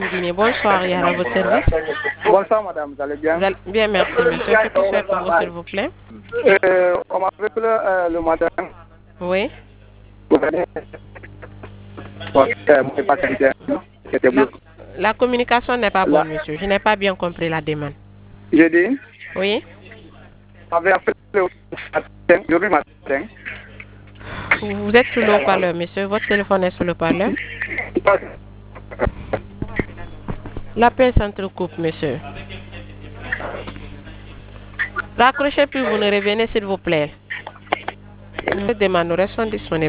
Guinée. Bonsoir, Yann, à votre service. Bonsoir madame, vous allez bien? Bien, merci monsieur. Que puis-je faire pour vous, s'il vous plaît? On m'a fait le matin. Oui. La communication n'est pas bonne, monsieur. Je n'ai pas bien compris la demande. J'ai dit? Oui. J'avais appelé le matin. Vous êtes sur le haut-parleur, monsieur. Votre téléphone est sur le haut-parleur. L'appel s'entrecoupe, monsieur. Raccrochez puis vous ne revenez, s'il vous plaît. Nous demandons, restons disponibles.